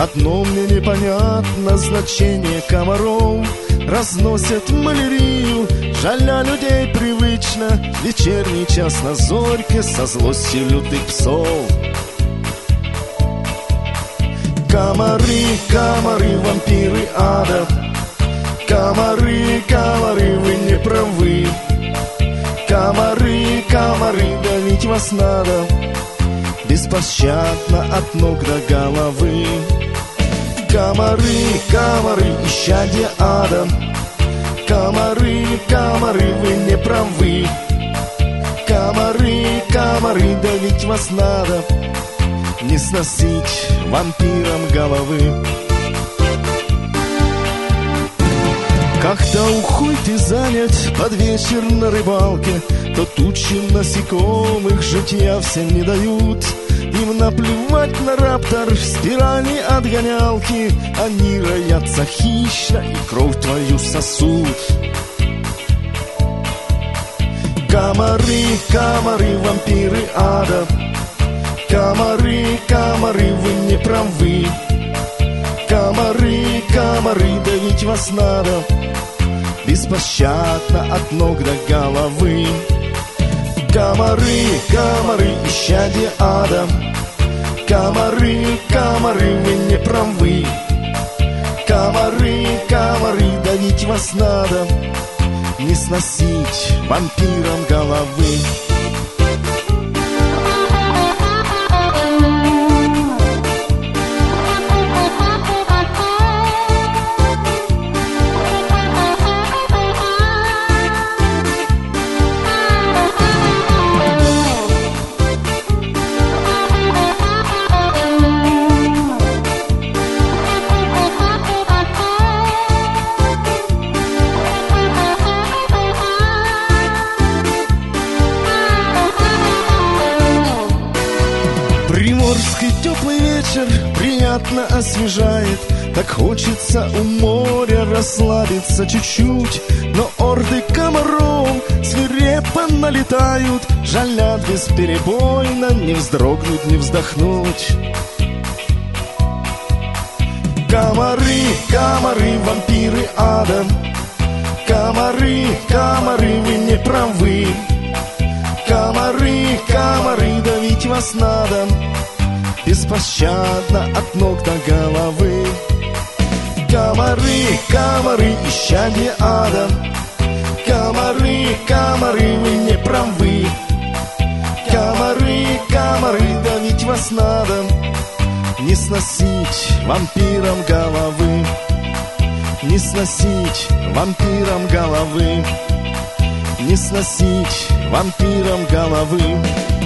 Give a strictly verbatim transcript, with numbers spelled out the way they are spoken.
Одно мне непонятно значение комаров. Разносят малярию, жаля людей привычно. Вечерний час на зорьке со злостью лютых псов. Комары, комары, вампиры ада. Комары, комары, вы не правы. Комары, комары, давить вас надо беспощадно от ног до головы. Комары, комары, исчадья ада. Комары, комары, вы не правы. Комары, комары, давить вас надо не сносить вампирам головы. Когда уходит занят под вечер на рыбалке, то тучи насекомых житья всем не дают. Им наплевать на раптор, спирали отгонялки. Они роятся хищно и кровь твою сосут. Комары, комары, вампиры ада. Комары, комары, вы не правы. Комары, комары, давить вас надо беспощадно от ног до головы. Комары, комары, исчадья ада. Комары, комары, вы не правы. Комары, комары, давить вас надо не сносить вампирам головы. Приморский теплый вечер приятно освежает. Так хочется у моря расслабиться чуть-чуть. Но орды комаров свирепо налетают, жалят бесперебойно, не вздрогнуть, не вздохнуть. Комары, комары, вампиры ада. Комары, комары, вы не правы. Комары, комары, давить вас надо беспощадно от ног до головы. Комары, комары, исчадья ада. Комары, комары, вы не правы. Комары, комары, давить вас надо не сносить вампирам головы. Не сносить вампирам головы. Не сносить вампирам головы.